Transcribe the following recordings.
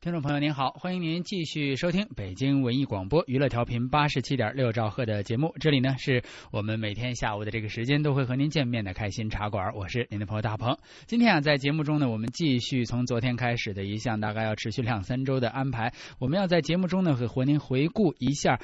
听众朋友您好，欢迎您继续收听北京文艺广播娱乐调频87.6兆赫的节目。这里呢是我们每天下午的这个时间都会和您见面的开心茶馆，我是您的朋友大鹏。今天在节目中呢，我们继续从昨天开始的一项大概要持续2-3周的安排，我们要在节目中呢和您回顾一下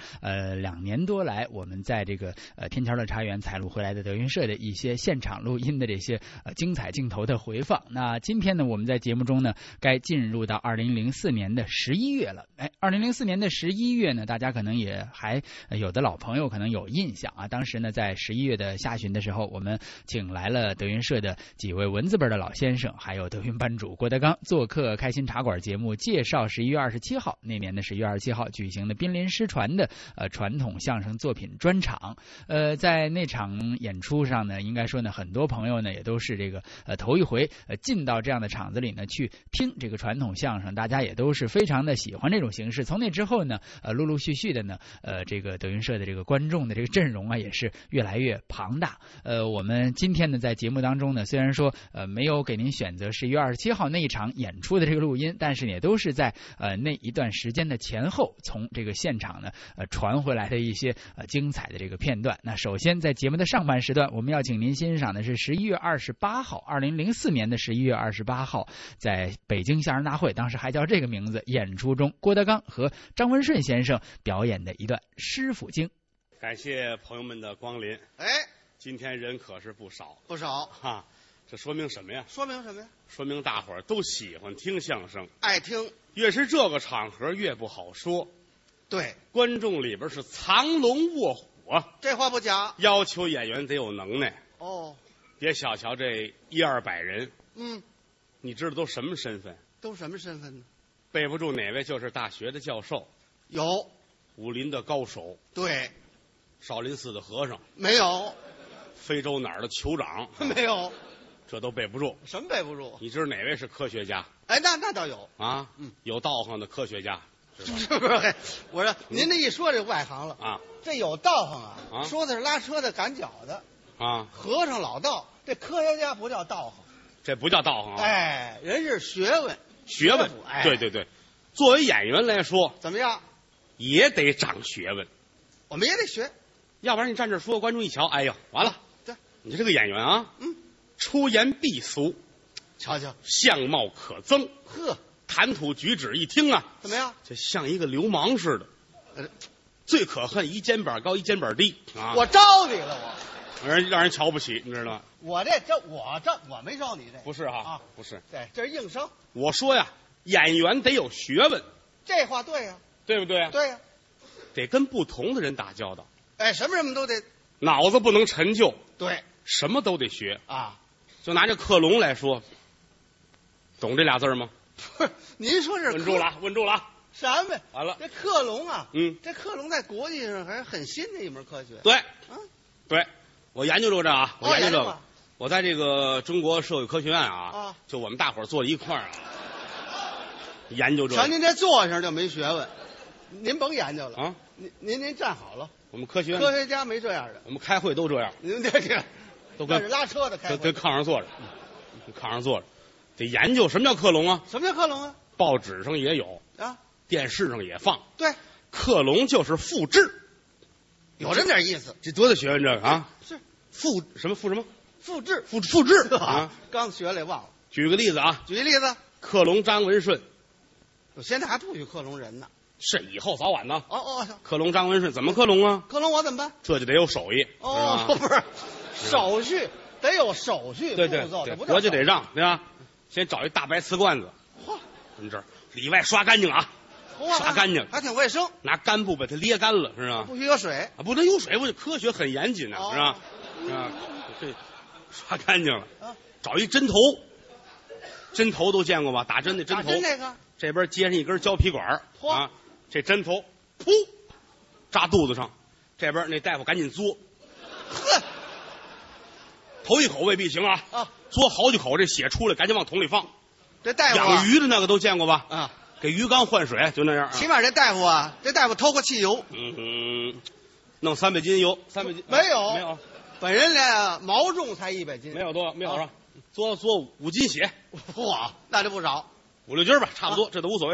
2年多来我们在这个天桥的茶园采录回来的德云社的一些现场录音的这些精彩镜头的回放。那今天呢，我们在节目中呢该进入到2004年的11月了。2004年的11月呢，大家可能也还有的老朋友可能有印象啊。当时呢，在11月的下旬的时候，我们请来了德云社的几位文字辈的老先生，还有德云班主郭德纲做客开心茶馆节目，介绍11月27号那年的11月27号举行的濒临失传的传统相声作品专场。在那场演出上呢，应该说呢，很多朋友呢也都是这个头一回进到这样的场子里呢去听这个传统相声，大家也都是非常的喜欢这种形式。从那之后呢，陆陆续续的呢，这个德云社的这个观众的这个阵容啊，也是越来越庞大。我们今天呢，在节目当中呢，虽然说没有给您选择11月27号那一场演出的这个录音，但是也都是在那一段时间的前后，从这个现场呢传回来的一些精彩的这个片段。那首先在节目的上半时段，我们要请您欣赏的是11月28号，2004年的11月28号，在北京相声大会，当时还叫这个名字，演出中郭德纲和张文顺先生表演的一段师傅经。 感谢朋友们的光临。今天人可是不少哈，这说明什么呀？ 说明什么呀？ 说明大伙儿都喜欢听相声， 爱听。 越是这个场合越不好说。 对， 观众里边是藏龙卧虎啊， 这话不假。 要求演员得有能耐哦。 别小瞧这100-200人，你知道都什么身份？ 都什么身份呢？ 背不住哪位就是大学的教授， 有武林的高手， 对， 少林寺的和尚， 没有， 非洲哪儿的酋长， 没有， 这都背不住。 什么背不住？ 你知道哪位是科学家？ 那倒有啊，有道行的科学家， 是不是？我说您这一说这外行了啊， 这有道行啊，说的是拉车的赶脚的啊， 和尚老道，这科学家不叫道行， 这不叫道行啊， 人是学问。 对对对，作为演员来说， 怎么样？ 也得长学问， 我们也得学， 要不然你站这说，观众一瞧，哎呦，完了， 对， 你这个演员啊，出言避俗， 瞧瞧， 相貌可憎， 呵， 谈吐举止一听啊， 怎么样？ 这像一个流氓似的，最可恨一肩膀高一肩膀低啊！ 我招你了， 让人瞧不起，你知道吗？ 我没招你这， 不是哈啊， 不是， 对，这是硬伤。 我说呀，演员得有学问， 这话对呀， 对不对呀？ 对呀， 得跟不同的人打交道， 什么都得， 脑子不能陈旧， 对， 什么都得学啊。 就拿这克隆来说，懂这俩字吗？ 不是，您说是稳住了，稳住了。 什么？ 完了， 这克隆啊， 这克隆在国际上还是很新的一门科学。 对，对，我研究这个啊，我研究这个，我在这个中国社会科学院啊，就我们大伙儿坐一块儿啊，研究这个。 瞧您这坐上就没学问，您甭研究了啊， 您站好了。 我们科学家没这样的， 我们开会都这样。 您这都跟拉车的开会， 跟炕上坐着，炕上坐着，得研究什么叫克隆啊？ 什么叫克隆啊？ 报纸上也有啊， 电视上也放。 对， 克隆就是复制， 有这么点意思。 这多大学问这个啊？ 是复制复制啊！ 刚学来忘了。 举个例子啊， 举个例子， 克隆张文顺， 我现在还不许克隆人呢。 是以后早晚呢。克隆张文顺怎么克隆啊？ 克隆我怎么办？ 这就得有手艺。 不是，手续得有手续对步骤， 我就得让，对吧？先找一大白瓷罐子，您这儿里外刷干净啊，刷干净， 还挺卫生。 拿干布把它捏干了，是吧？ 不许有水啊，不能有水，我科学很严谨啊，是吧？这刷干净了，找一针头，针头都见过吧？打针的针头， 那个这边接上一根胶皮管啊，这针头噗扎肚子上，这边那大夫赶紧嘬， 呵， 头一口未必行啊，嘬好几口，这血出来赶紧往桶里放。 这大夫养鱼的那个都见过吧？ 啊， 给鱼缸换水就那样。 起码这大夫偷过汽油， 弄300斤油，300斤没有，本人连毛重才100斤， 没有多，没有了，嘬5斤血， 哇，那就不少 ，5-6斤吧，差不多，这都无所谓事。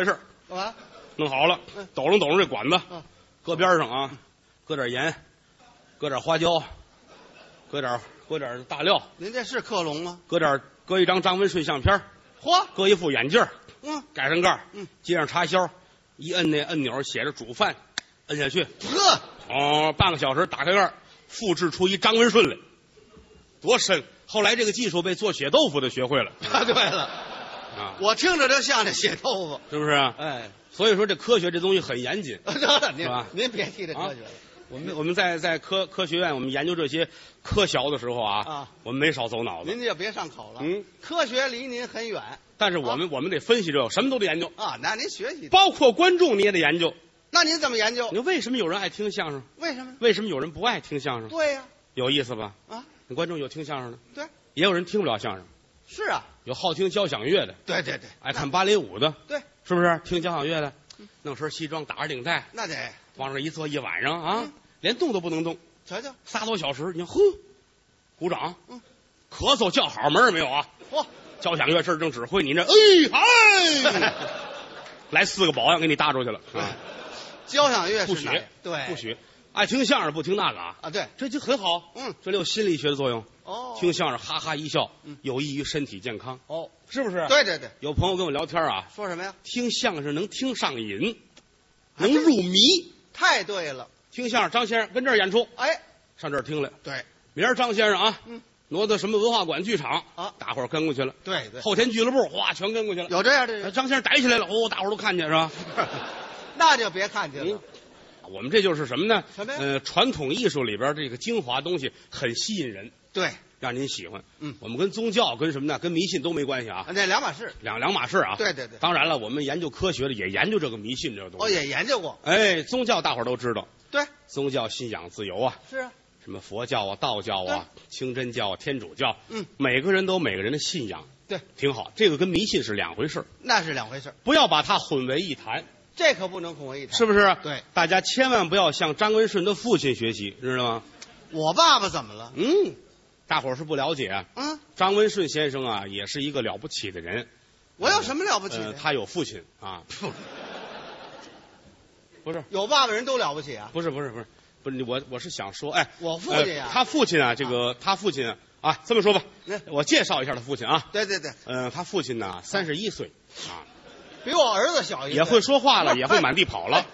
干嘛？ 弄好了，抖楞这管子，搁边上啊，搁点盐，搁点花椒，搁点大料。 您这是克隆吗？ 搁一张张文顺相片， 嚯， 搁一副眼镜，盖上盖，接上插销，一摁那按钮写着煮饭，摁下去， 呵， 半个小时打开盖，复制出一张文顺来，多深！后来这个技术被做血豆腐的学会了。 对了， 啊， 我听着就像这血豆腐， 是不是啊？ 哎， 所以说这科学这东西很严谨， 是吧？您别提这科学了。 我们在科学院，我们研究这些科学的时候啊，我们没少走脑子。 您就别上口了，科学离您很远， 但是我们得分析这个，什么都得研究啊。那您学习， 包括观众你也得研究。 那您怎么研究？ 你为什么有人爱听相声？ 为什么？ 为什么有人不爱听相声？ 对呀， 有意思吧？ 啊， 你观众有听相声的， 对， 也有人听不了相声。 是啊， 有好听交响乐的， 对， 爱看芭蕾舞的， 对， 是不是？听交响乐的，弄身西装，打着领带， 那得往这一坐一晚上啊，连动都不能动， 瞧瞧 3多小时，你看，鼓掌，咳嗽叫好门儿没有啊？ 嚯， 交响乐这儿正指挥，你这哎，来4个保安给你搭出去了啊！ 交响乐不许， 对， 不许，爱听相声不听那个啊，对， 这就很好，这里有心理学的作用。听相声哈哈一笑，有益于身体健康。是不是？ 对， 有朋友跟我聊天啊， 说什么呀？ 听相声能听上瘾，能入迷。 太对了， 听相声，张先生跟这儿演出， 哎， 上这儿听来。 对， 明儿张先生啊，挪到什么文化馆剧场啊，大伙儿跟过去了。 对， 后天俱乐部哗全跟过去了。 有这样的人， 张先生逮起来了，大伙儿都看见是吧？ 那就别看见了。 我们这就是什么呢？ 什么呀？ 传统艺术里边这个精华东西很吸引人， 对， 让您喜欢。我们跟宗教跟什么呢？跟迷信都没关系啊。 那两码事， 两码事啊。 对。 当然了，我们研究科学的也研究这个迷信这个东西。 也研究过。 哎，宗教大伙儿都知道。 对， 宗教信仰自由啊。 是啊。 什么佛教啊、道教啊、清真教啊、天主教，每个人都有每个人的信仰。 对， 挺好。这个跟迷信是两回事。 那是两回事， 不要把它混为一谈。 这可不能混为一谈， 是不是？ 对， 大家千万不要向张文顺的父亲学习，知道吗？ 我爸爸怎么了？ 大伙儿是不了解。张文顺先生啊，也是一个了不起的人。 我有什么了不起的？ 他有父亲啊。不是， 有爸爸人都了不起啊？ 不是，我是想说，哎， 我父亲啊， 他父亲啊，他父亲啊，这么说吧，我介绍一下他父亲啊。 对， 他父亲呢31岁啊。 比我儿子小一岁， 也会说话了，也会满地跑了。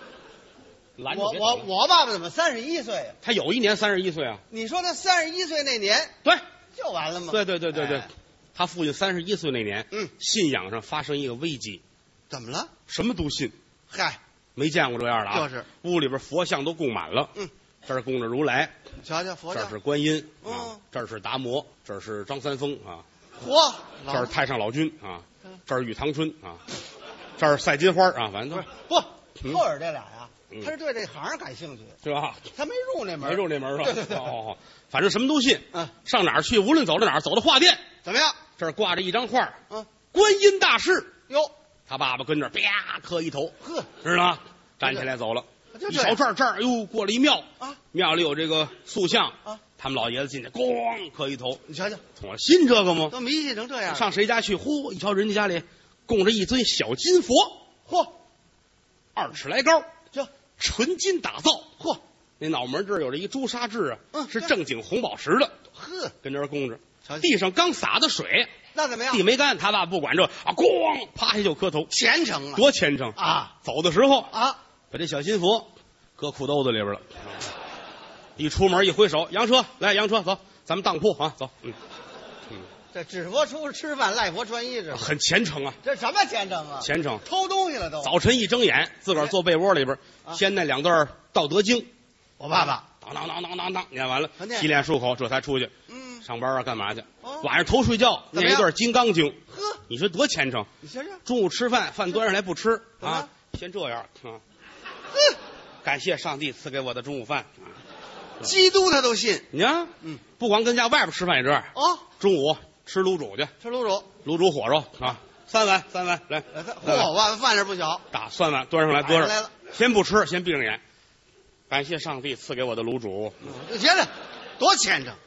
我爸爸怎么31岁啊？ 他有一年31岁啊。 你说他31岁那年， 对， 就完了吗？ 对，他父亲31岁那年，信仰上发生一个危机。 怎么了？ 什么都信。 嗨， 没见过这样的啊。 就是屋里边佛像都供满了。这儿供着如来， 瞧瞧佛像， 这儿是观音，这儿是达摩，这儿是张三丰啊。 嚯， 这儿太上老君啊。这儿玉堂春啊，这儿赛金花啊，反正不后边这俩呀，他是对这行感兴趣， 是吧？ 他没入那门， 是吧？ 对。 反正什么都信。上哪儿去，无论走到哪儿，走到画店， 怎么样？ 这儿挂着一张画，观音大士。 哟， 他爸爸跟这儿啪磕一头， 呵， 知道吗？站起来走了。 一瞧这儿，哟，过了一庙啊， 庙里有这个塑像啊， 他们老爷子进去，咣磕一头。 你瞧瞧， 我信这个吗？ 都迷信成这样。 上谁家去？呼，一瞧人家家里供着一尊小金佛， 嚯 ，2尺来高， 这纯金打造， 嚯， 那脑门这儿有着一朱砂痣啊，是正经红宝石的， 呵， 跟这儿供着。地上刚洒的水， 那怎么样？ 地没干，他爸不管这啊，咣，趴下就磕头， 虔诚啊， 多虔诚啊！ 走的时候啊， 把这小金佛搁裤兜子里边了。一出门一挥手，洋车来，洋车走，咱们当铺啊，走。 这纸佛出吃饭，赖佛穿衣这很虔诚啊。 这什么虔诚啊？ 虔诚， 偷东西了都。 早晨一睁眼，自个儿坐被窝里边，先那2段《道德经》， 我爸爸当，念完了，洗脸漱口，这才出去。上班啊，干嘛去？晚上头睡觉念一段《金刚经》。 呵， 你说多虔诚！ 你瞧瞧， 中午吃饭，饭端上来不吃啊，先这样啊。感谢上帝赐给我的中午饭。 基督他都信。 你看，不光跟家外边吃饭也这样。中午吃卤煮去， 吃卤煮火烧啊，3碗来。 嚯，饭量不小。 打3碗端上来，搁上。 先不吃，先闭上眼。感谢上帝赐给我的卤煮。 你瞧瞧，多虔诚。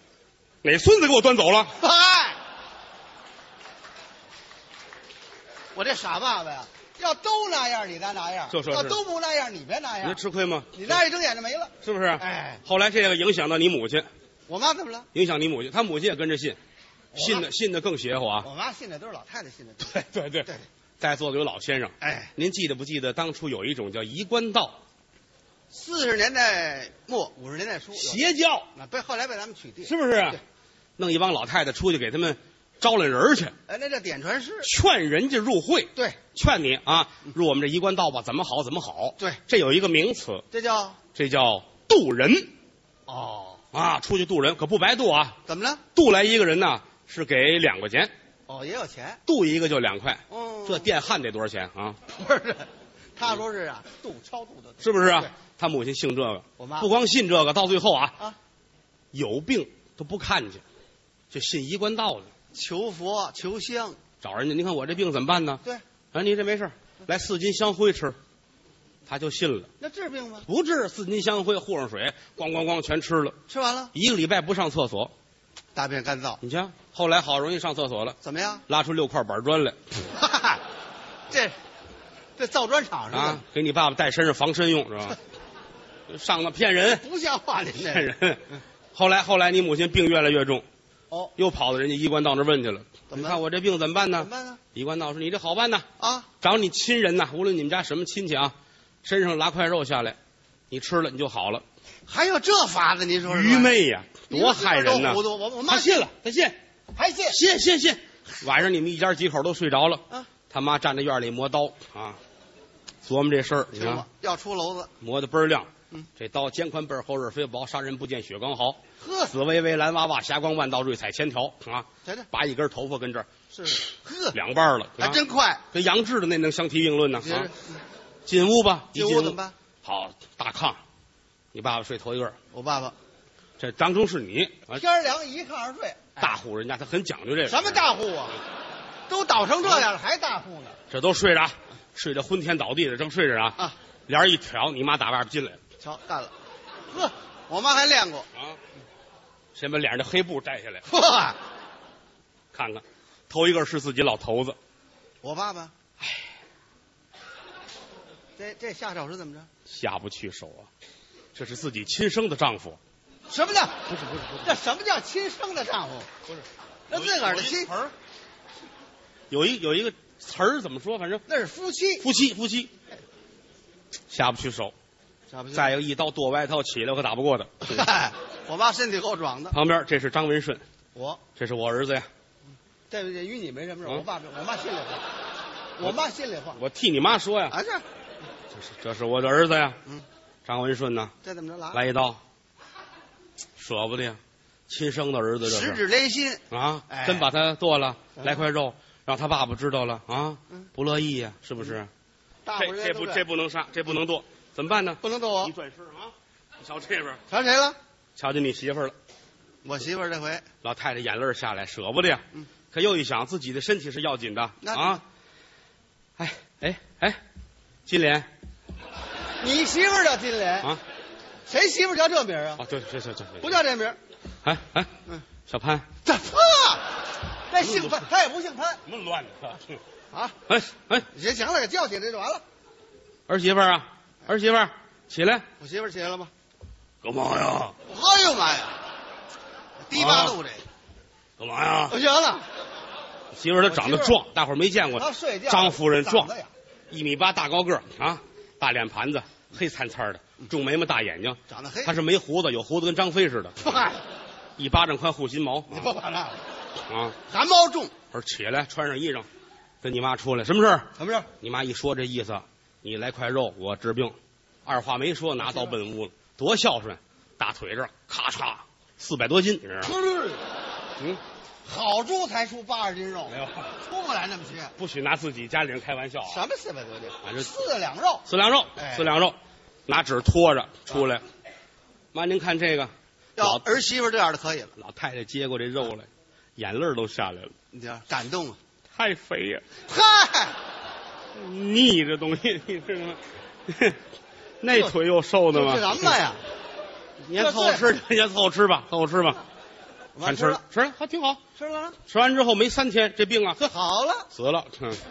哪孙子给我端走了？ 哎， 我这傻爸爸呀，要都那样，你再那样；要都不那样，你别那样。 你吃亏吗？ 你那一睁眼就没了， 是不是？ 哎， 后来这个影响到你母亲， 我妈怎么了？ 影响你母亲，她母亲也跟着信，信的更邪乎啊！ 我妈信的都是老太太信的多。 对，在座的有老先生， 哎， 您记得不记得当初有一种叫移官道 ？40年代末，50年代初， 邪教， 后来被咱们取缔， 是不是啊？弄一帮老太太出去给他们招揽人去， 哎，那叫点传师， 劝人家入会， 对， 劝你啊，入我们这移官道吧，怎么好怎么好， 对， 这有一个名词， 这叫渡人， 哦， 啊，出去渡人可不白渡啊， 怎么了？ 渡来一个人呢是给2块钱， 哦，也有钱， 渡一个就2块， 哦， 这电焊得多少钱啊？ 不是，他说是啊，超度的， 是不是啊？他母亲信这个， 我妈不光信这个，到最后啊，有病都不看去，就信移官道了。 求佛求香， 找人家，你看我这病怎么办呢？ 对， 啊，你这没事，来4斤香灰吃，他就信了。 那治病吗？ 不治，4斤香灰和上水，咣咣咣全吃了， 吃完了 1个礼拜不上厕所， 大便干燥。 你瞧，后来好容易上厕所了， 怎么样？ 拉出6块板砖来， 这造砖厂是吧？ 啊，给你爸爸带身上防身用是吧？上了骗人， 不像话，您这骗人。后来你母亲病越来越重， 哦， 又跑到人家医官道那问去了。 怎么你看我这病怎么办呢？ 怎么办呢？ 医官道说你这好办呐， 啊， 找你亲人呐，无论你们家什么亲戚啊，身上拿块肉下来，你吃了你就好了。 还有这法子？您说是愚昧呀，多害人呐！ 我妈他信了，他信， 还信， 信。晚上你们一家几口都睡着了， 啊， 他妈站在院里磨刀啊，琢磨这事儿，你看要出篓子， 磨得倍儿亮。 嗯， 这刀尖宽背厚刃飞薄，杀人不见血刚毫。 呵， 紫薇薇蓝娃娃，霞光万道，瑞彩千条啊！ 瞧瞧， 拔一根头发跟这儿是，呵 ，2半了， 还真快， 跟杨志的那能相提并论呢。啊，进屋吧， 进屋怎么办？ 好，大炕，你爸爸睡头一个， 我爸爸， 这当中是你。 天凉一炕上睡， 大户人家他很讲究这个。 什么大户啊？都倒成这样了，还大户呢？ 这都睡着啊，睡着昏天倒地的，正睡着啊。帘一挑，你妈打外边进来了。 瞧，干了。呵，我妈还练过啊。先把脸上的黑布摘下来， 呵， 看看，头一个是自己老头子。 我爸爸，这下手是怎么着？ 下不去手啊，这是自己亲生的丈夫。 什么叫？ 不是， 这什么叫亲生的丈夫？ 不是， 那自个儿的亲词儿，有一个词儿怎么说？反正那是夫妻， 下不去手。 下不去。 再一个一刀剁歪他，起来我可打不过的。 我妈身体够壮的。 旁边这是张文顺，这是我儿子呀。 这与你没什么事，我妈心里话，我妈心里话， 我替你妈说呀。 啊， 这是我的儿子呀。 嗯， 张文顺呢？ 这怎么着？ 来一刀，舍不得呀，亲生的儿子，这是十指连心啊！真把他剁了，来块肉，让他爸爸知道了啊，不乐意呀，是不是？这不能杀，这不能剁，怎么办呢？ 不能剁我！ 一转身啊，你瞧这边， 瞧谁了？ 瞧见你媳妇了。 我媳妇这回， 老太太眼泪下来，舍不得呀。可又一想，自己的身体是要紧的啊！哎，金莲， 你媳妇叫金莲啊？ 谁媳妇叫这名啊？ 对， 不叫这名。 小潘， 这那姓潘，他也不姓潘， 什么乱的啊？行了，给叫起来就完了。 儿媳妇起来！ 我媳妇起来了吗？ 干嘛呀？ 哎呦妈呀！第八路这个干嘛呀？ 行了。 媳妇她长得壮，大伙儿没见过。 她睡觉。 张夫人壮，1.8米大高个啊，大脸盘子，黑灿灿的，重眉毛大眼睛， 长得黑。 她是没胡子，有胡子跟张飞似的。1巴掌宽护心毛。 你不管那啊， 汗毛重。 我说起来，穿上衣裳，跟你妈出来，什么事儿？ 什么事儿？ 你妈一说这意思，你来块肉，我治病。二话没说，拿刀奔屋了，多孝顺！大腿这儿咔嚓400多斤，你知道吗？ 好猪才出80斤肉，出不来那么些。 不许拿自己家里人开玩笑。 什么400多斤？ 反正 4两肉 ，4两肉，拿纸拖着出来。妈，您看这个， 要儿媳妇这样的可以了。 老太太接过这肉来，眼泪都下来了。 你瞧，感动啊！ 太肥呀！ 嗨， 腻这东西，你知道吗？那腿又瘦的吗？ 这什么呀？ 您凑合吃吧，看吃了，还挺好。 吃了， 吃完之后没3天，这病啊， 好了， 死了。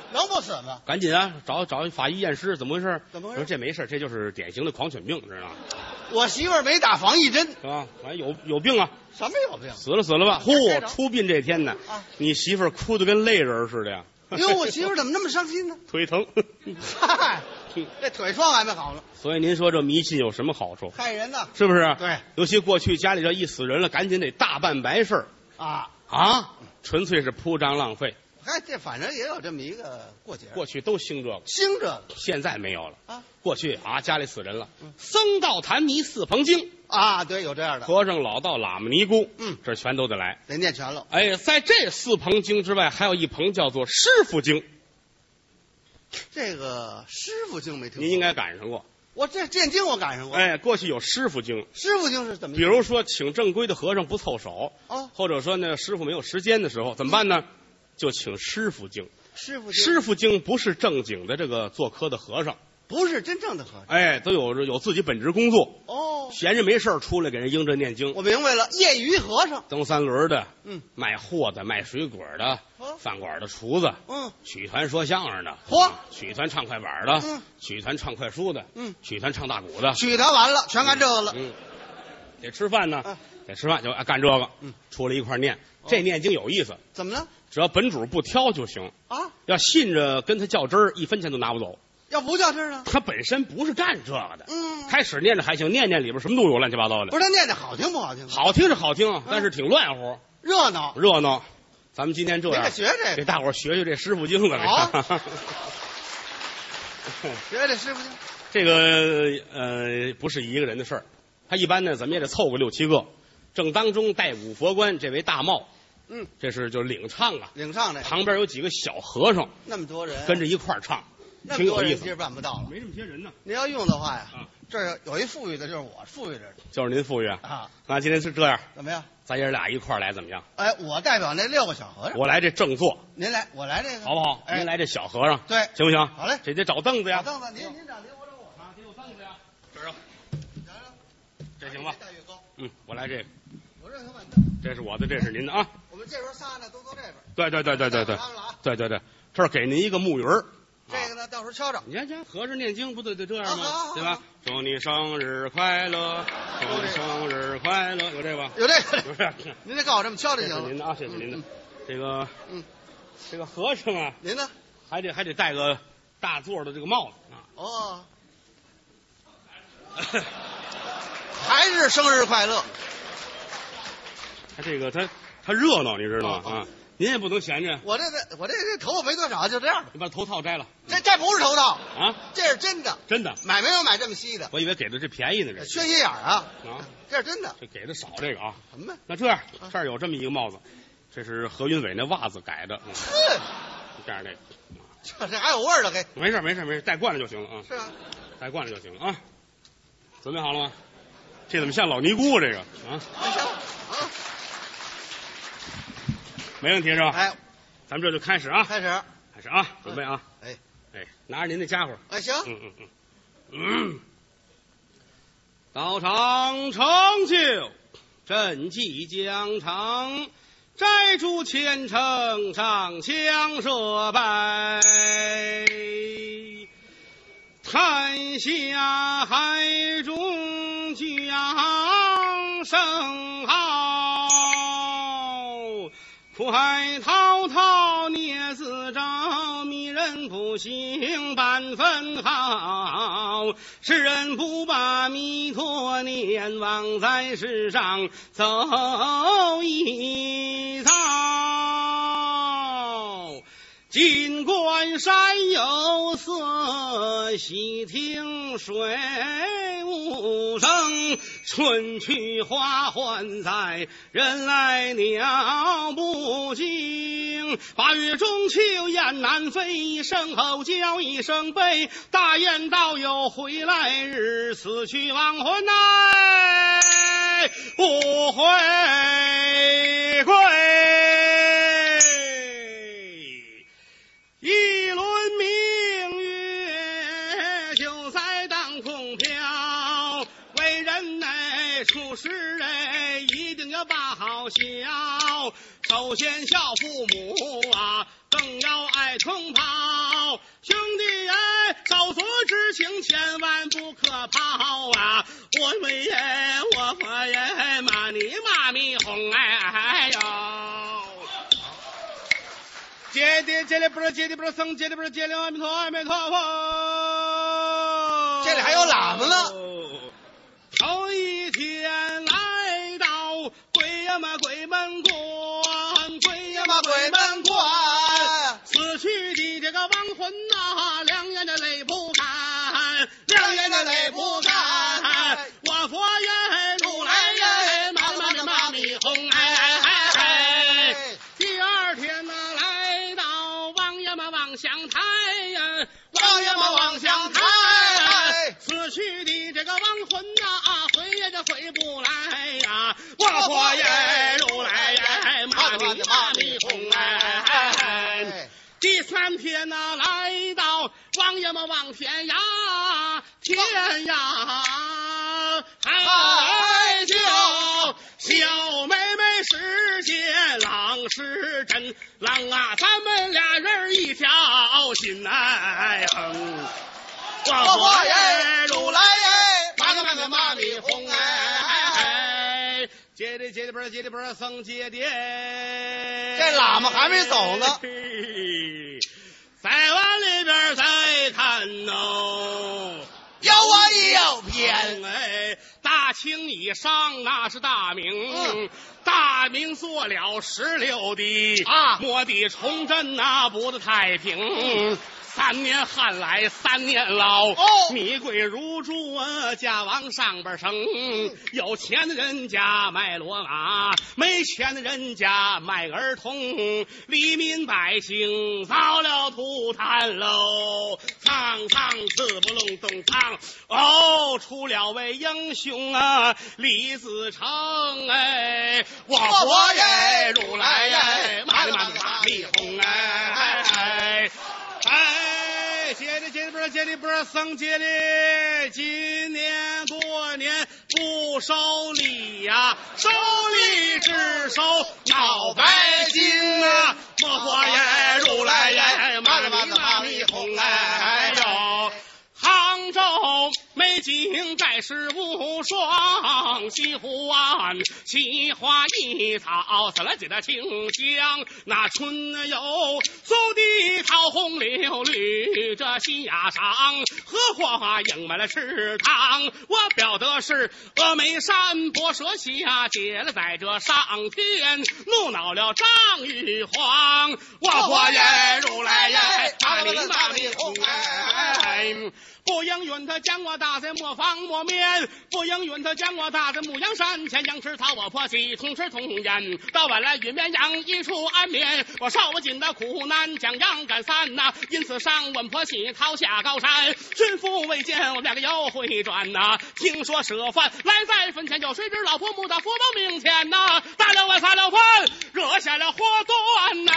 能不死吗？ 赶紧啊，找法医验尸，怎么回事？ 怎么回事？ 说这没事，这就是典型的狂犬病，知道吗？ 我媳妇儿没打防疫针， 是吧？有病啊！ 什么有病？ 死了吧！嚯，出殡这天呢，你媳妇儿哭得跟泪人似的呀！ 哟，我媳妇儿怎么那么伤心呢？ 腿疼。 嗨，这腿疮还没好呢。 所以您说这迷信有什么好处？ 害人呢， 是不是？ 对， 尤其过去家里这一死人了，赶紧得大办白事儿啊， 纯粹是铺张浪费。 嗨，这反正也有这么一个过节， 过去都兴这个， 兴这个， 现在没有了啊。 过去家里死人了，僧道坛尼四棚经啊，对，有这样的。 和尚、老道、喇嘛、尼姑，这全都得来， 得念全了。 哎，在这4棚经之外，还有一棚叫做师傅经。 这个师傅经没听过， 您应该赶上过。 我这念经我赶上过。 哎，过去有师傅经。 师傅经是怎么？ 比如说，请正规的和尚不凑手，或者说呢，师傅没有时间的时候，怎么办呢？就请师傅经。师傅经不是正经的这个做科的和尚， 不是真正的和尚， 哎，都有自己本职工作。闲着没事出来给人应着念经。 我明白了，业余和尚， 蹬3轮的，卖货的，卖水果的，饭馆的厨子，曲团说相声的，曲团唱快板的，曲团唱快书的，曲团唱大鼓的， 曲团完了全干这个了。 得吃饭呢，得吃饭就干这个，出来一块念。这念经有意思， 怎么了？ 只要本主不挑就行啊！ 要信着跟他较真儿，1分钱都拿不走。 要不较真儿呢？ 他本身不是干这个的。开始念着还行，念里边什么都有，乱七八糟的。 不是他念的好听不好听？ 好听是好听，但是挺乱乎， 热闹。 咱们今天这样， 学这个， 给大伙学学这师傅经怎么样？学这师傅经， 这个不是一个人的事儿，他一般呢怎么也得凑个6、7个。正当中戴五佛冠，这为大帽。这是就领唱啊， 领唱这旁边有几个小和尚， 那么多人跟着一块儿唱，挺有意思。 其实办不到了， 没这么些人呢。 您要用的话呀，这儿有一富裕的，就是我富裕着， 就是您富裕啊。 那今天是这样， 怎么样？ 咱爷俩一块儿来怎么样？ 哎，我代表那6个小和尚， 我来这正座， 您来，我来这个， 好不好？您来这小和尚， 对， 行不行？ 好嘞， 这得找凳子呀。 找凳子，您找您，我找我啊，得有凳子呀。这儿啊，这行吧？我来这个。 我这小板凳， 这是我的，这是您的啊。 我们这边仨呢都坐这边。 对，这儿给您一个木鱼儿。 这个呢，到时候敲着。 你看，和尚念经不得这样吗？对吧？祝你生日快乐，祝你生日快乐，有这个？ 有这个。您得告诉我这么敲就行了。 谢谢您的啊，谢谢您的。这个，这个和尚啊， 您呢？ 还得戴个大座的这个帽子啊。还是生日快乐。 他这个他热闹，你知道吗？啊，您也不能闲着。 我这头发没多少，就这样。 你把头套摘了。 这不是头套啊， 这是真的。 真的。 买没有买这么稀的？ 我以为给的这便宜呢，这缺心眼啊！这是真的。 这给的少这个啊。 什么？ 那这样，这儿有这么一个帽子，这是何云伟那袜子改的。这样这还有味儿了，嘿。 没事，戴惯了就行了啊。 是啊， 戴惯了就行了啊。准备好了吗？这怎么像老尼姑这个啊？ 行啊。 没问题是吧？ 哎， 咱们这就开始啊！ 开始啊！准备啊！ 哎， 拿着您的家伙。 哎，行。 道场成就，赈济疆场，摘竹千乘，长枪射白。谈下海中江声号，苦海滔滔孽自招，迷人不行半分好。世人不把弥陀念，枉在世上走一遭。尽管山有色，细听水无声。春去花还在，人来鸟不惊。8月中秋雁南飞，一声吼叫一声悲。大雁道有回来日，死去亡魂来不回归。一轮明月就在当空飘，为人处事一定要把好孝。首先孝父母啊，更要爱同胞。 兄弟哎，手足之情千万不可抛啊！我为我佛耶，骂你骂咪哄哎呦！接的不是接的不是僧，接的不是接的阿弥陀阿弥陀佛。 这里还有喇嘛呢。 头一天来到鬼呀嘛鬼门关，鬼呀嘛鬼门关，死去的这个亡魂呐，两眼的泪不干，两眼的泪不干。我佛耶，如来耶，妈咪哄哎。第二天呢，来到王爷嘛望乡台呀，王爷嘛望乡台，死去的这个亡魂呐，回也就回不来呀。我佛耶，如来耶，妈咪哄哎。第三天呢，来到王爷嘛望天涯，天涯海角，小妹妹是奸，郎是真，郎啊，咱们俩人一条心哎。我佛耶，如来耶，妈咪哄哎。接的不是僧接的， 这喇嘛还没走呢。 再往里边再看哦， 有我也有偏哎，大清以上那是大明，大明做了16的啊， 末地重振那不得太平。3年旱来3年涝，米贵如珠啊，价往上边升。有钱的人家卖骡马，没钱的人家卖儿童，黎民百姓遭了涂炭喽。苍苍字不隆咚苍，哦，出了位英雄啊，李自成哎，我佛耶，如来耶，妈咪哄哎。接的不是僧接的，今年过年不收礼呀，收礼只收老百姓啊！我佛耶，如来耶，妈咪哄哎呦！杭州美景盖世无双，西湖岸奇花异草，死了几的清香。那春有苏堤桃红柳绿着新崖上，荷花映满了池塘。我表的是峨眉山泊蛇下，结了在这上天，怒恼了张玉皇。我佛耶，如来耶，妈咪哄哎。不应允他将我打在磨坊磨面，不应允他将我打在牧羊山前，羊吃草我婆媳同吃同饮，到晚来云绵羊一处安眠。我少不尽的苦难将羊赶散呐，因此上问婆媳逃下高山，君父未见我两个又回转呐。听说舍饭来在坟前，有谁知老婆母到佛宝面前呐，打了我撒了饭，惹下了祸端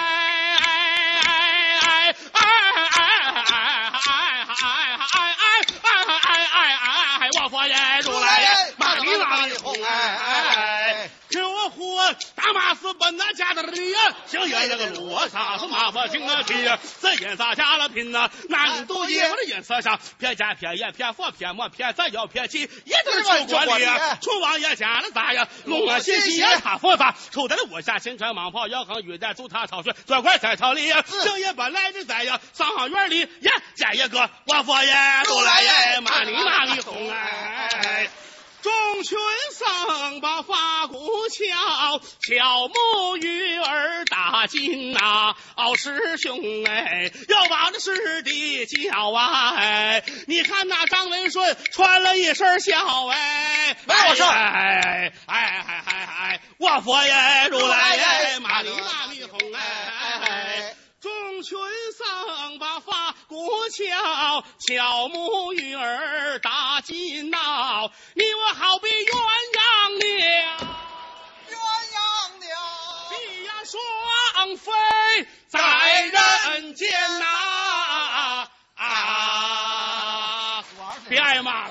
我佛耶，如来耶，妈咪哄哎！给我活大马斯奔那家的里呀，想演那个罗刹是马佛经啊皮呀，这颜色加了拼呐，难度也我的颜色上，撇加撇也撇佛撇莫撇咱要撇起，也就是求管理啊，楚王爷加了咋呀？龙啊信息也他佛法，抽在了我下新川蟒炮摇横雨带足他草穴，钻块在草里呀，这也本来是在呀上好院里呀，加一个我佛爷如来耶，妈咪哄哎。众群僧把法鼓敲，敲木鱼儿打金呐，师兄哎，要把这师弟教啊哎，你看那张文顺穿了一身孝哎， 没有事我佛爷如来耶，妈咪哄哎。众群僧把法鼓敲，敲木鱼儿打金闹，你我好比鸳鸯鸟，比呀双飞在人间呐别挨骂了。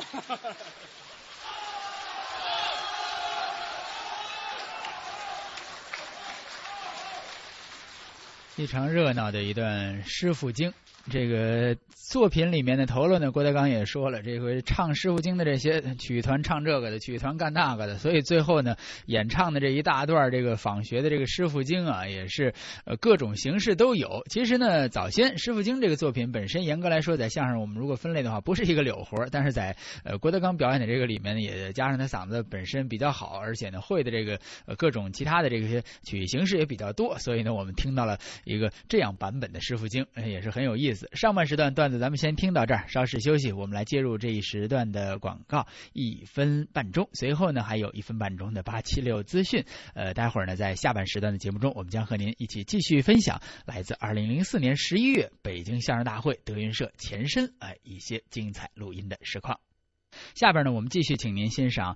非常热闹的一段师傅经。 这个作品里面的头了呢，郭德纲也说了，这回唱师傅经的这些曲艺团唱这个的，曲艺团干那个的，所以最后呢，演唱的这一大段这个访学的这个师傅经啊，也是各种形式都有。其实呢，早先师傅经这个作品本身严格来说，在相声我们如果分类的话，不是一个柳活，但是在郭德纲表演的这个里面呢，也加上他嗓子本身比较好，而且呢会的这个各种其他的这些曲艺形式也比较多，所以呢我们听到了一个这样版本的师傅经，也是很有意思。上半时段段子咱们先听到这儿，稍事休息，我们来接入这一时段的广告1分半钟，随后呢还有1分半钟的876资讯。待会儿呢在下半时段的节目中，我们将和您一起继续分享来自2004年11月北京相声大会德云社前身一些精彩录音的实况。下边呢，我们继续请您欣赏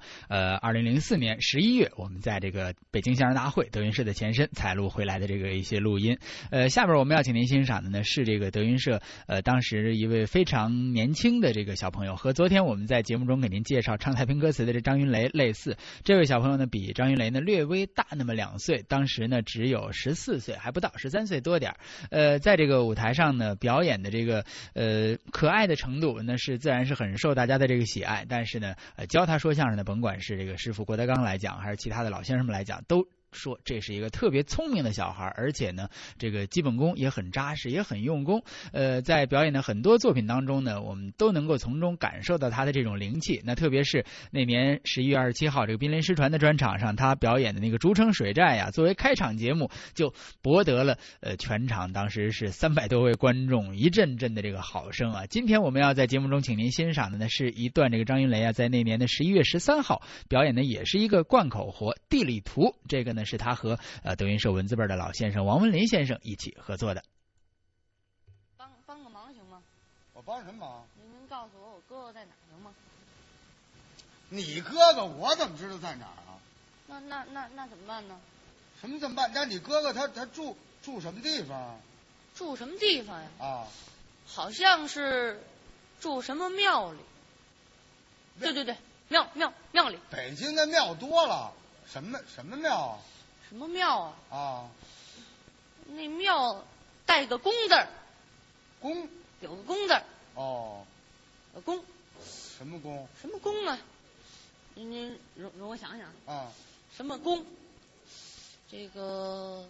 2004年11月我们在这个北京相声大会德云社的前身采录回来的这个一些录音。下边我们要请您欣赏的呢是这个德云社当时一位非常年轻的这个小朋友，和昨天我们在节目中给您介绍唱太平歌词的这张云雷类似。这位小朋友呢比张云雷呢略微大那么2岁，当时呢只有14岁，还不到13岁多点。在这个舞台上呢表演的这个可爱的程度呢是自然是很受大家的这个喜爱。但是呢，教他说相声的，甭管是这个师傅郭德纲来讲，还是其他的老先生们来讲，都说这是一个特别聪明的小孩，而且呢，这个基本功也很扎实，也很用功。在表演的很多作品当中呢，我们都能够从中感受到他的这种灵气。那特别是那年11月27号这个濒临失传的专场上，他表演的那个竹城水寨呀，作为开场节目就博得了全场当时是300多位观众一阵阵的这个好声啊。今天我们要在节目中请您欣赏的呢是一段这个张云雷啊在那年的11月13号表演的也是一个贯口活地理图，这个呢是他和德云社文字辈的老先生王文林先生一起合作的。 帮个忙行吗？ 我帮什么忙？ 您告诉我哥哥在哪行吗？ 你哥哥我怎么知道在哪儿啊？ 那怎么办呢？ 什么怎么办？那你哥哥他住什么地方？ 住什么地方呀？ 啊， 好像是住什么庙里。对，庙里。 北京的庙多了，什么庙啊？ 什么庙啊？ 啊， 那庙带个公字儿。 公有个公字儿。 哦， 公什么公？ 什么公啊？您容我想想啊， 什么公？这个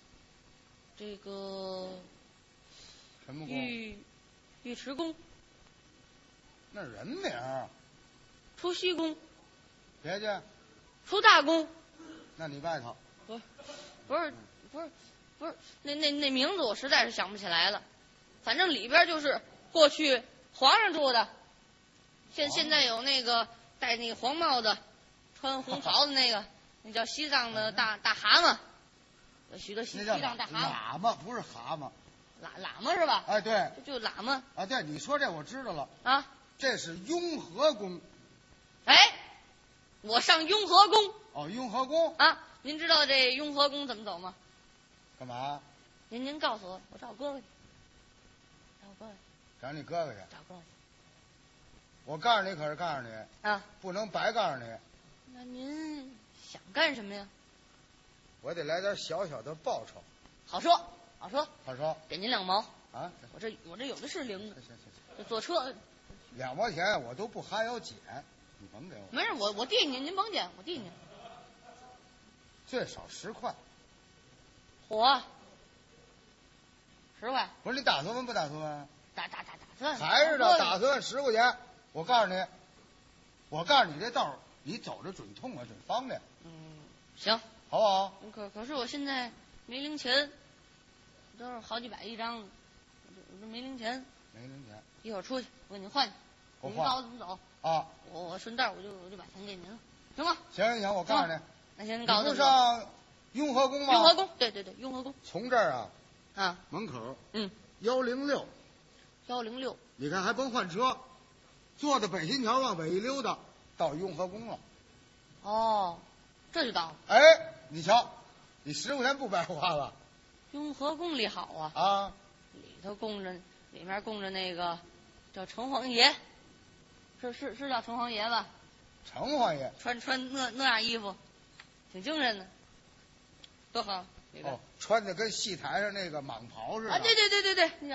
什么公？ 尉迟恭。 那人名儿。 出西宫。 别介。 出大宫。 那你外头？ 不是，那名字我实在是想不起来了。反正里边就是过去皇上住的，现在有那个戴那个黄帽子、穿红袍子那个，那叫西藏的大蛤蟆，有许多西藏大蛤蟆。喇嘛不是蛤蟆。 喇嘛是吧？ 哎，对， 就喇嘛啊。对，你说这我知道了啊。 这是雍和宫。 哎，我上雍和宫。 哦，雍和宫啊。您知道这雍和宫怎么走吗？ 干嘛？ 您告诉我，我找哥哥去。 找你哥哥去。 找哥哥去。 我告诉你，可是告诉你啊， 不能白告诉你。 那您想干什么呀？ 我得来点小小的报酬。 好说。给您2毛啊！ 我这有的是零的。 行， 就坐车。 2毛钱我都不还要减，你甭给我。 没事，我递您，您甭减，我递您。 最少10块。 嚯，10块。 不是你打算不打算？ 打算。 还是打算10块钱。我告诉你，这道你走着准痛快，准方便。 行， 好不好？ 可是我现在没零钱，都是好几百一张，我这没零钱。一会儿出去我给您换去。您告诉我怎么走啊？ 我顺道我就把钱给您了，行吗？ 行，我告诉你。 那行，您告诉我。 你不上雍和宫吗？ 雍和宫，对，雍和宫。 从这儿啊， 门口 106， 你看还甭换车，坐到北新桥往北一溜达，到雍和宫了。 哦，这就到了。 哎，你瞧，你10块钱不白花了。 雍和宫里好啊。 啊， 里面供着那个叫城隍爷，是叫城隍爷吧？ 城隍爷穿那样衣服，挺精神的，多好。 穿的跟戏台上那个蟒袍似的。 啊，对，那叫什么？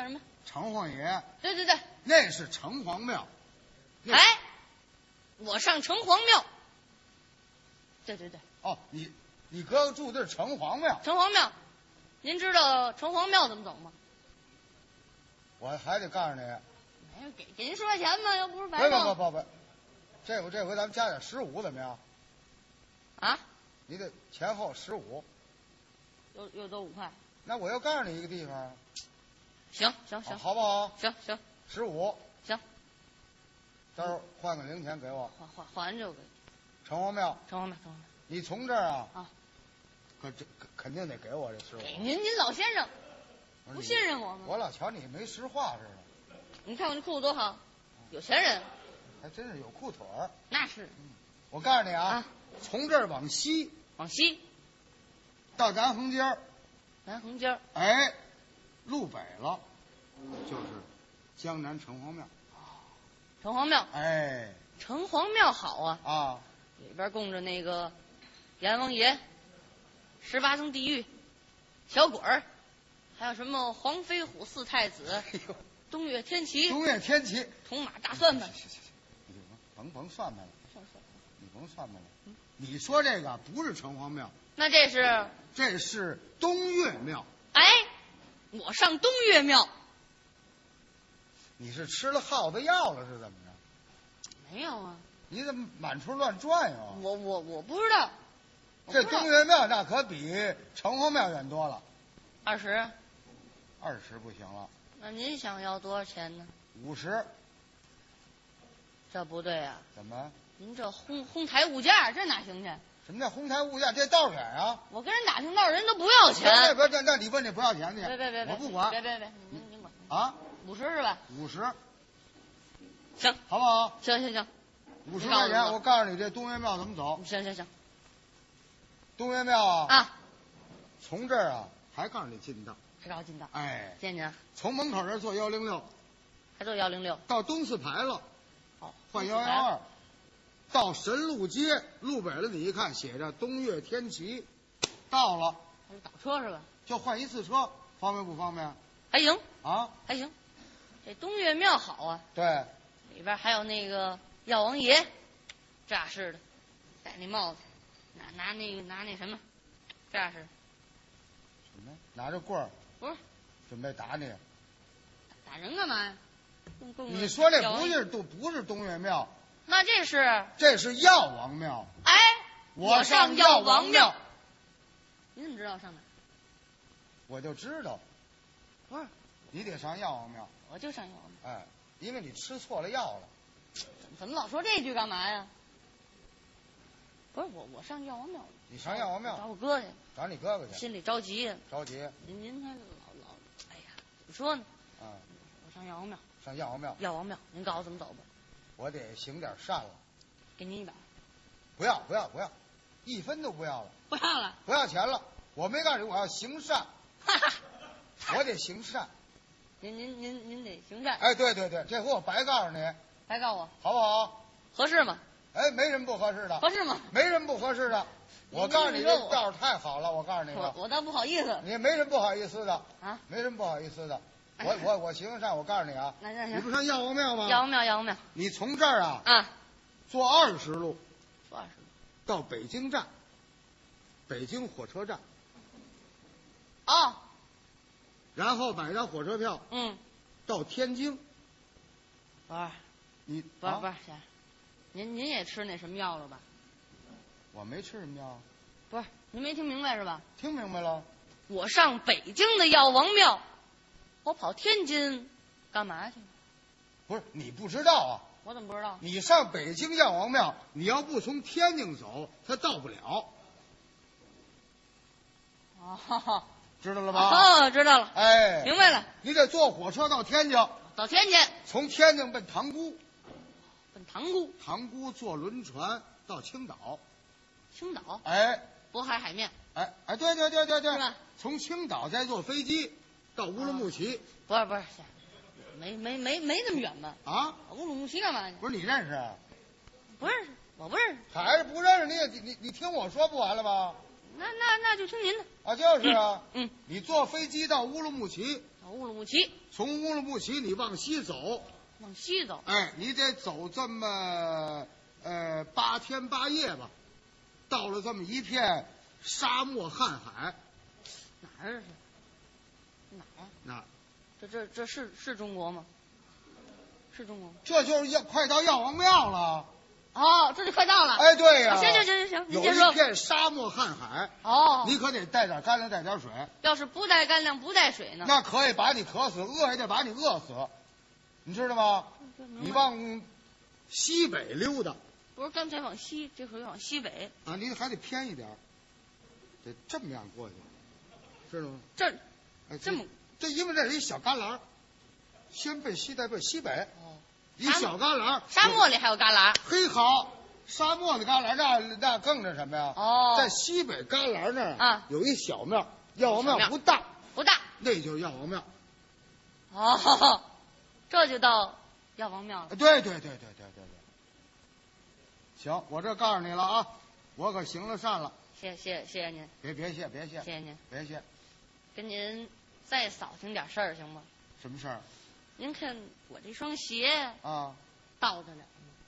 城隍爷， 对对对， 那是城隍庙。 哎，我上城隍庙。对对对， 哦，你哥哥住的是城隍庙。 城隍庙，您知道城隍庙怎么走吗？ 我还得告诉你， 没有给您10块钱吗？又不是白不，这回咱们加点15怎么样？ 啊？ 你得前后15。 又多5块。 那我要告诉你一个地方。 行， 好不好？ 行 15。 行， 到时候换个零钱给我。 还就给城隍庙。你从这儿啊，肯定得给我这15。 给您老先生，不信任我吗？ 我老瞧你没实话似的。 你看我这裤子多好，有钱人。 还真是有裤腿儿。 那是。 我告诉你啊，从这儿往西到南横街儿。哎，路北了，就是江南城隍庙。 城隍庙。 哎， 城隍庙好啊。 啊， 里边供着那个阎王爷、18层地狱、小鬼儿，还有什么黄飞虎4太子、东岳天齐、铜马大算盘。 你甭算盘了，你甭算盘了。你说这个不是城隍庙， 那这是东岳庙。 哎，我上东岳庙。 你是吃了耗子药了是怎么着？ 没有啊。 你怎么满处乱转呀？ 我不知道。 这东岳庙那可比城隍庙远多了。 20 不行了。 那您想要多少钱呢 ？50。 这不对啊。 怎么？ 您这哄抬物价，这哪行去？ 什么叫哄抬物价？这道远啊！ 我跟人打听道，人都不要钱。 别，那你问这不要钱去？ 别， 我不管。 别，您管啊 ？50是吧 ？50。 行， 好不好？ 行。 50块钱，我告诉你这东岳庙怎么走。 行。 东岳庙啊， 从这儿啊，还告诉你近道。 还告诉近道。 哎， 谢谢您。 从门口这坐106， 还坐106， 到东四牌了。换112，到神路街路北了，你一看写着东岳天齐，到了。 还是倒车是吧？ 就换一次车，方便不方便？ 还行啊， 还行。这东岳庙好啊。 对， 里边还有那个药王爷，诈式的，戴那帽子，拿那什么，诈式。 什么？拿着棍儿？ 不是， 准备打你？ 打人干嘛呀？ 你说这不是东岳庙， 那这是药王庙。 哎，我上药王庙。你怎么知道上哪？ 我就知道。 不是， 你得上药王庙。 我就上药王庙。 哎，因为你吃错了药了。 怎么老说这句干嘛呀？不是我上药王庙。 你上药王庙找我哥去。 找你哥哥去。 心里着急呀。 着急。 您还老，哎呀，怎么说呢？ 啊， 我上药王庙。 上药王庙。 药王庙，您告诉我怎么走吧。 我得行点善了。 给您100。 不要，1分都不要了。 不要了。 不要钱了。我没告诉你我要行善。 哈哈。 我得行善。 您得行善。 哎，对，这回我白告诉你。 白告我。 好不好？ 合适吗？ 哎，没什么不合适的。 合适吗？ 没什么不合适的。我告诉你，这道太好了。我告诉你吧， 我倒不好意思。 你没什么不好意思的啊？ 没什么不好意思的。我行善，我告诉你啊。 那行。 你不上药王庙吗？ 药王庙。 你从这儿啊坐20路，到北京站，北京火车站。 哦。 然后买张火车票。到天津。 不是。 你不是，先生，您也吃那什么药了吧？ 我没吃什么药。 不是，您没听明白是吧？ 听明白了。 我上北京的药王庙，我跑天津干嘛去？ 不是，你不知道啊。 我怎么不知道？ 你上北京药王庙，你要不从天津走，他到不了。 哦， 知道了吧？ 哦，知道了。 哎， 明白了。 你得坐火车到天津。 到天津。 从天津奔塘沽。 塘沽坐轮船到青岛。 哎，渤海海面。 哎，对， 是吧？ 从青岛再坐飞机到乌鲁木齐。 不是，没那么远吧？ 啊， 乌鲁木齐干嘛去？ 不是你认识？ 不认识，我不认识。 还是不认识？你听我说不完了吗？ 那就听您的。 啊，就是啊。 嗯。 你坐飞机到乌鲁木齐， 乌鲁木齐。 从乌鲁木齐你往西走。 往西走。 哎，你得走这么8天8夜吧，到了这么一片沙漠瀚海。 哪儿？哪儿？ 哪？ 这是中国吗？是中国吗？ 这就是快到药王庙了。 哦，这就快到了。 哎，对呀。 行， 有一片沙漠瀚海。 哦。 你可得带点干粮，带点水。 要是不带干粮，不带水呢？ 那可以把你渴死，饿也得把你饿死，你知道吗？你往西北溜达。 不是刚才往西，这会儿往西北。 啊，你还得偏一点，得这么样过去，知道吗？这因为这是一小旮旯，先奔西再奔西北。哦。一小旮旯。 沙漠里还有旮旯。 嘿，好，沙漠的旮旯那更那什么呀？ 哦。 在西北旮旯那儿啊， 有一小庙，药王庙不大，那就是药王庙。 哦，这就到药王庙了。 对。行，我这告诉你了啊，我可行了善了。 谢谢您。 别谢。谢谢您。 别谢。 跟您再扫听点事儿行吗？ 什么事儿？ 您看我这双鞋啊， 到得了吗？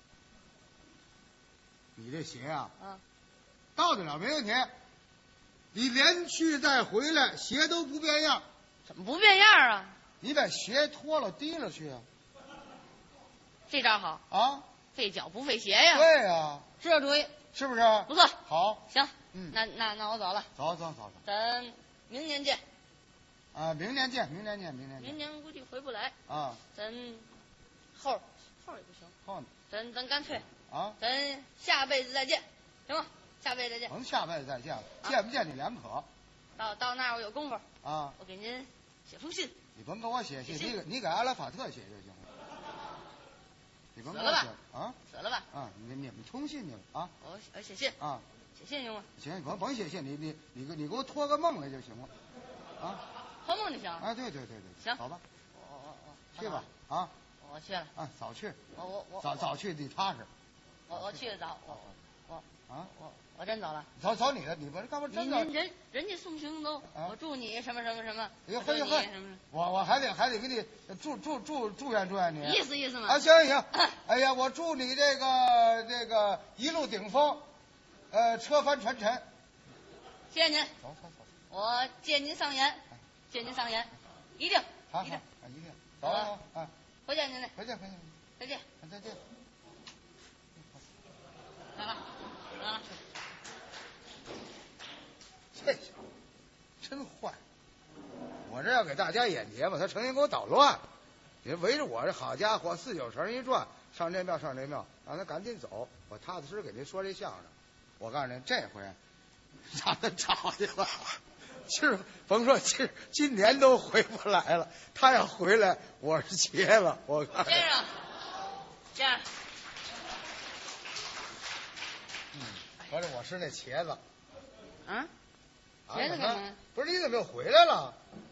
你这鞋啊，到得了没问题。你连去再回来，鞋都不变样。 怎么不变样啊？ 你把鞋脱了提了去啊。 这招好啊， 费脚不费鞋呀。 对呀， 这主意是不是？ 不错。 好， 行，那我走了。 走， 咱明年见。 啊，明年见。明年估计回不来啊。 咱后也不行。 后呢？ 咱干脆啊， 咱下辈子再见，行吗？下辈子再见。 甭下辈子再见了，见不见你两可。 到那儿我有功夫啊， 我给您写封信。 你甭给我写信，你给阿拉法特写就行了。你甭给我写啊， 死了吧？ 啊，你们通信去了啊。 我写信啊，写信行吗？ 行，甭写信，你给我托个梦来就行了，啊。 托梦就行。 啊，对。 行， 好吧。 我去吧，啊。 我去了。 啊，早去。 我早去得踏实。 我去的早，我真走了。 走你的，你不是干嘛真走？ 人家送行都，我祝你什么。 哎呦嘿，我还得给你祝愿你。 意思嘛。 啊，行。哎呀，我祝你这个一路顶风，车帆船沉。 谢谢您。 走。 我借您上言，一定。 好，一定。走了啊。 回见您嘞。 回见。 再见。来了。 这真坏！我这要给大家演节目，他成天给我捣乱。你围着我这好家伙4-9成一转，上这庙，让他赶紧走，我踏踏实实给您说这相声。我告诉您，这回让他找去了。甭说今年都回不来了，他要回来，我是结了。我告诉你， 先生。 合着我是那茄子。 啊？茄子干嘛？ 不是，你怎么又回来了？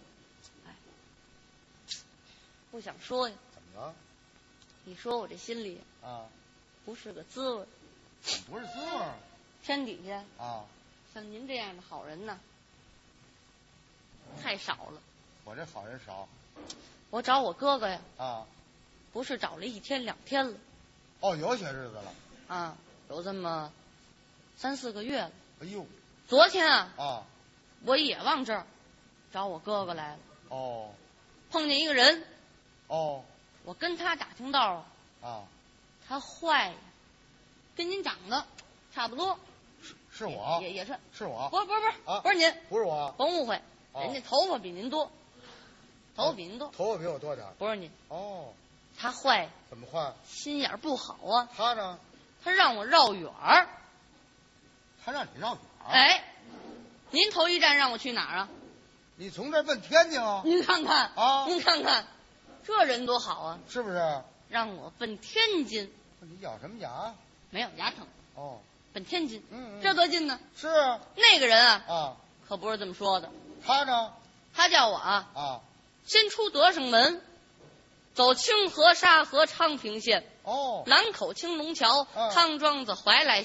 不想说呀。 怎么了？ 你说我这心里啊， 不是个滋味。 不是滋味？ 天底下啊， 像您这样的好人呢，太少了。 我这好人少。 我找我哥哥呀。 啊。 不是找了1天2天了。 哦，有些日子了。 啊，有这么3、4个月了。 哎呦。 昨天啊， 我也往这儿找我哥哥来了。 哦。 碰见一个人。 哦。 我跟他打听道啊。 他坏呀，跟您长得差不多。 是我。 也是。 是我。 不是。不是您。 不是我。 甭误会，人家头发比您多。头发比我多点。不是您。 哦。 他坏。 怎么坏？ 心眼不好啊。 他呢？ 他让我绕远儿。 他让你绕远儿？ 哎，您头一站让我去哪儿啊？ 你从这儿奔天津啊？ 您看看啊， 您看看，这人多好啊！ 是不是？ 让我奔天津。 你咬什么牙？ 没有牙疼。 哦。 奔天津。这多近呢？ 是啊。 那个人啊， 可不是这么说的。 他呢？ 他叫我先出德胜门，走清河沙河昌平县。 哦。 南口青龙桥，汤庄子怀来县。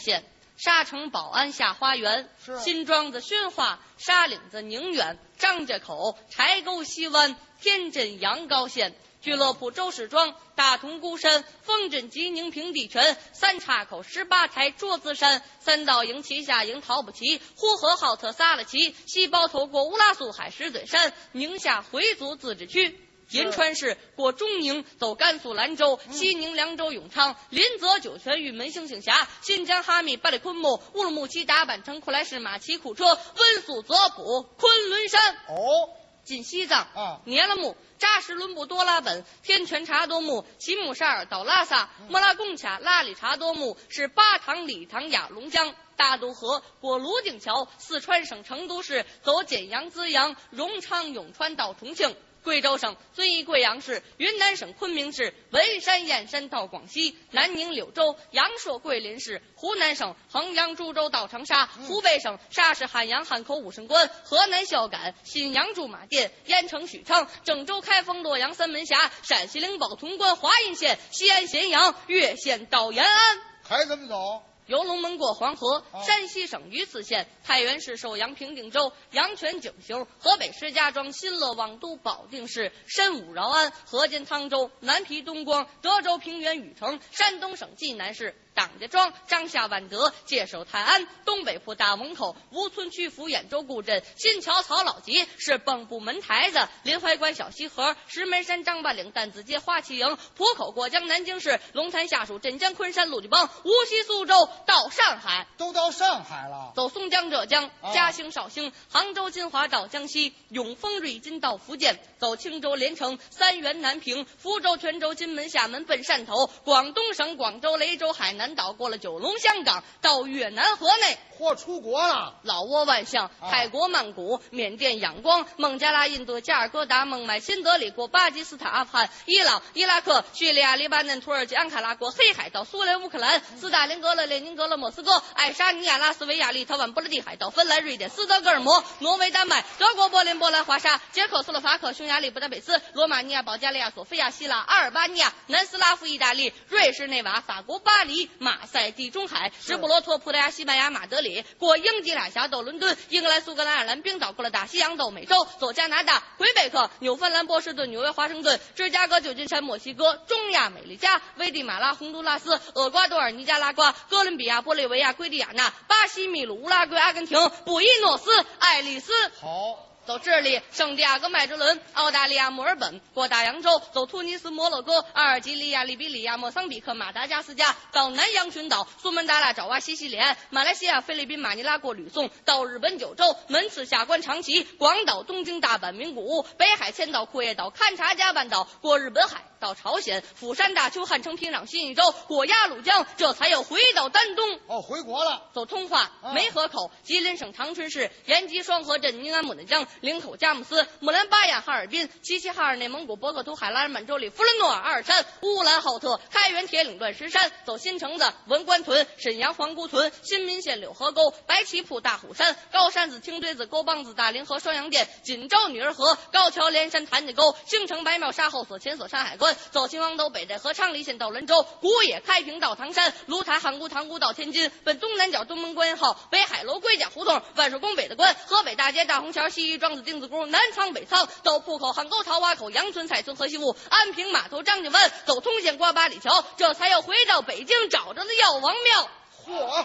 沙城保安下花园，新庄子宣化，沙岭子宁远，张家口，柴沟西湾，天镇阳高县。俱乐部周氏庄，大同孤山，丰镇吉宁平地泉，三岔口18台桌子山，三道营旗下营陶不齐，呼和浩特撒了旗，西包头过乌拉苏海石嘴山，宁夏回族自治区。银川市过中宁，走甘肃兰州，西宁、凉州、永昌，临泽、酒泉、玉门、兴兴峡，新疆哈密、巴里昆木，乌鲁木齐、达坂城、库莱市、马骑库车，温宿、泽普、昆仑山。进西藏聂勒木、扎什伦布多拉本、天泉察多木、齐木沙尔到拉萨、莫拉贡卡、拉里察多木，是巴塘、理塘、雅龙江。大渡河过泸定桥，四川省成都市走简阳、资阳、荣昌、永川到重庆。贵州省遵义贵阳市，云南省昆明市，文山、燕山到广西，南宁、柳州、阳朔、桂林市，湖南省衡阳、株洲到长沙，湖北省沙市、汉阳、汉口、武胜关，河南孝感、信阳、驻马店，盐城、许昌，郑州、开封、洛阳、三门峡，陕西灵宝、潼关、华阴县，西安、咸阳、岳县到延安。 还怎么走？ 由龙门过黄河，山西省榆次县，太原市寿阳平定州，阳泉景修，河北石家庄，新乐望都保定市，申武饶安，河间汤州，南皮东光，德州平原禹城，山东省济南市。党家庄、张夏万德、界首泰安、东北铺大汶口、吴村区府兖州固镇、新桥曹老集是蚌埠门台子、临淮关小西河、石门山张八岭、担子街花旗营、浦口过江南京市、龙潭下属镇江昆山陆家浜、无锡苏州到上海， 都到上海了。 走松江浙江、嘉兴绍兴、杭州金华到江西，永丰瑞金到福建，走青州连城、三原南平、福州泉州金门厦门奔汕头，广东省广州雷州海南岛过了九龙香港到越南河内， 或出国了。 老挝万象、泰国曼谷、缅甸仰光、孟加拉、印度加尔各答、孟买、新德里过巴基斯坦、阿富汗、伊朗、伊拉克、叙利亚、黎巴嫩、土耳其、安卡拉过黑海到苏联、乌克兰、斯大林格勒、列宁格勒、莫斯科、爱沙尼亚、拉斯维加、立陶宛、波罗的海到芬兰、瑞典、斯德哥尔摩、挪威、丹麦、德国、柏林、波兰、华沙、捷克斯洛伐克、匈牙利、布达佩斯、罗马尼亚、保加利亚、索菲亚、希腊、阿尔巴尼亚、南斯拉夫、意大利、瑞士内瓦、法国巴黎、马赛、地中海、直布罗陀、葡萄牙、西班牙、马德里过英吉利海峡到伦敦，英格兰、苏格兰、爱尔兰、冰岛过了大西洋到美洲，走加拿大、魁北克、纽芬兰、波士顿、纽约、华盛顿、芝加哥、旧金山、墨西哥、中亚、美利加、危地马拉、洪都拉斯、厄瓜多尔、尼加拉瓜、哥伦比亚、玻利维亚、圭地亚那、巴西、秘鲁、乌拉圭、阿根廷、布宜诺斯艾利斯。 好。 走智利、圣地亚哥、麦哲伦、澳大利亚、墨尔本过大洋洲，走突尼斯、摩洛哥、阿尔及利亚、利比里亚、莫桑比克、马达加斯加到南洋群岛，苏门答腊、爪哇、西西里岸、马来西亚、菲律宾、马尼拉过吕宋到日本九州，门次、下关、长崎、广岛、东京、大阪、名古屋、北海、千岛、库页岛、勘察加半岛过日本海到朝鲜、釜山、大邱、汉城、平壤、新义州过鸭绿江，这才又回到丹东。 回国了。 走通化、梅河口、吉林省长春市、延吉双河镇、宁安牡丹江、林口、佳木斯、木兰巴亚、哈尔滨、齐齐哈尔、内蒙古、博克图、海拉尔、满洲里、弗伦诺尔、阿尔山、乌兰浩特、开原、铁岭、断石山，走新城子、文官屯、沈阳、皇姑屯、新民县、柳河沟、白旗铺、大虎山、高山子、青堆子、沟帮子、大凌河、双阳店、锦州、女儿河、高桥、连山、谭家沟、兴城、白庙、沙后所、前所、山海关，走秦皇岛、北戴河、昌黎县到兰州，古野、开平到唐山，芦台、汉沽、塘沽到天津，奔东南角东门观音号、北海楼、龟甲胡同、万寿宫北的关、河北大街、大红桥、西域庄子、丁字沟、南仓北仓，到铺口、汉沟、桃洼口、杨村、蔡村、河西务、安平码头、张家湾，走通县、瓜八里桥，这才又回到北京找着了药王庙。 嚯！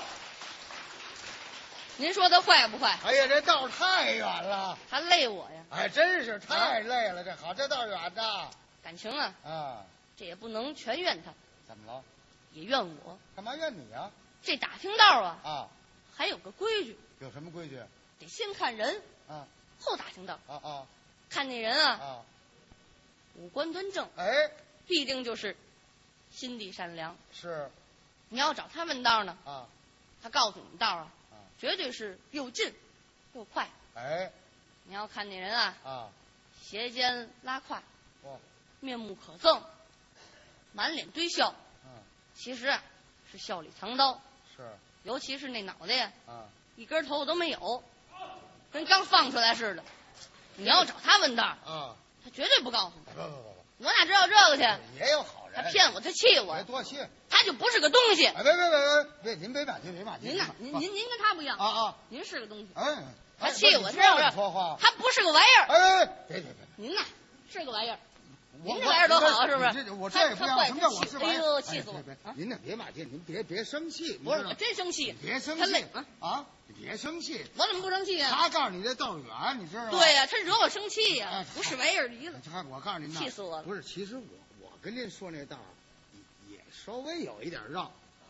您说他坏不坏？ 哎呀，这道太远了， 他累我呀！ 哎，真是太累了，这好，这道远的。 感情啊，这也不能全怨他。 怎么了？ 也怨我。 干嘛怨你啊？ 这打听道啊， 还有个规矩。 有什么规矩？ 得先看人后打听道。看那人五官端正，必定就是心地善良。 是。 你要找他问道呢，他告诉你道绝对是又近又快。你要看那人斜肩拉胯，面目可憎，满脸堆笑，其实是笑里藏刀。 是。 尤其是那脑袋呀，一根头都没有，跟刚放出来似的。你要找他问道他绝对不告诉你。 不， 我哪知道这个去？ 也有好人。 他骗我，他气我。 多气。 他他就不是个东西。 别，您别骂街，别骂街。 您呐，您跟他不一样啊！ 您是个东西。 他气我，知道不是？ 说话， 他不是个玩意儿。别！ 您呐，是个玩意儿。您这玩意儿多好，是不是？ 我这也不要什么叫我是玩意儿。 哎呦，气死我！ 您呢，别骂街，您别生气。 不是，我真生气。 别生气。 他累啊！你别生气。 我怎么不生气呀？ 他告诉你这窦远，你知道吗？ 对呀，他惹我生气呀，不是玩意儿离了。 我告诉您， 气死我了。 不是，其实我跟您说那道也稍微有一点绕。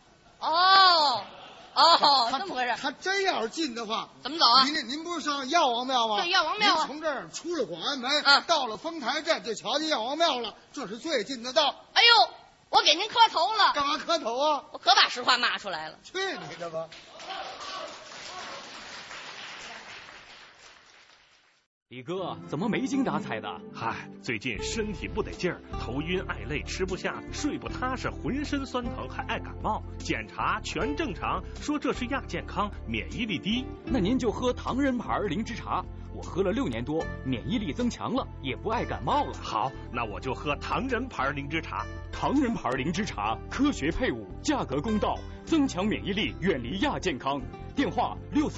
这么回事？ 他真要是进的话， 怎么走啊？ 您不是上药王庙吗？ 对，药王庙啊。 从这儿出了广安门，到了丰台镇就瞧见药王庙了，这是最近的道。 哎呦，我给您磕头了。 干嘛磕头啊？ 我可把实话骂出来了。 去你的吧！ 李哥，怎么没精打采的？ 嗨，最近身体不得劲儿，头晕爱累，吃不下，睡不踏实，浑身酸疼，还爱感冒。检查全正常，说这是亚健康，免疫力低。 那您就喝唐人牌灵芝茶，我喝了6年多，免疫力增强了，也不爱感冒了。 好，那我就喝唐人牌灵芝茶。 唐人牌灵芝茶，科学配伍，价格公道，增强免疫力，远离亚健康。电话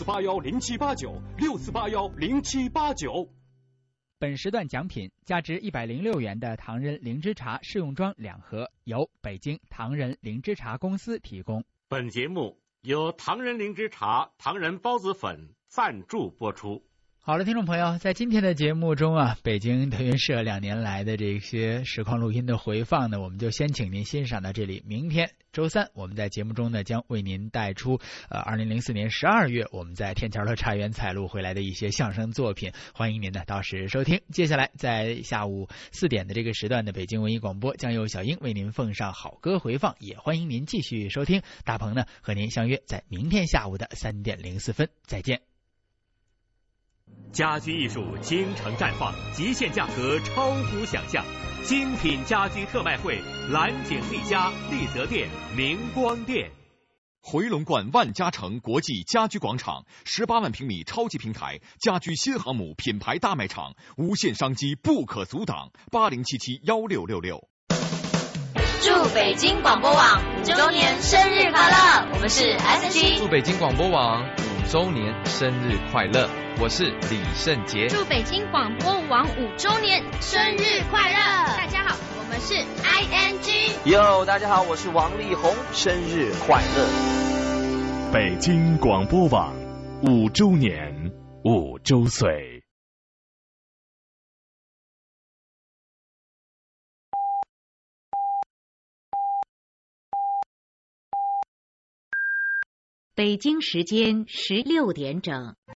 64810789，64810789。 本时段奖品价值106元的唐人灵芝茶试用装2盒，由北京唐人灵芝茶公司提供。 本节目由唐人灵芝茶、唐人孢子粉赞助播出。 好了，听众朋友，在今天的节目中啊，北京德云社2年来的这些实况录音的回放呢，我们就先请您欣赏到这里。明天周3，我们在节目中呢将为您带出2004年12月我们在天桥的茶园采录回来的一些相声作品，欢迎您呢到时收听。接下来在下午4点的这个时段的北京文艺广播将由小英为您奉上好歌回放，也欢迎您继续收听。大鹏呢和您相约在明天下午的3点04分，再见。 家居艺术京城绽放，极限价格超乎想象，精品家居特卖会，蓝景丽家、丽泽店、明光店。 回龙观万家城国际家居广场，18万平米超级平台，家居新航母品牌大卖场，无限商机不可阻挡。80771666。 祝北京广播网5周年生日快乐！我们是 SG。 祝北京广播网5周年生日快乐！我是李圣杰。 祝北京广播网5周年生日快乐！大家好，我们是 ING。 哟，大家好，我是王力宏，生日快乐！ 北京广播网5周年，5周岁。 北京时间16点整。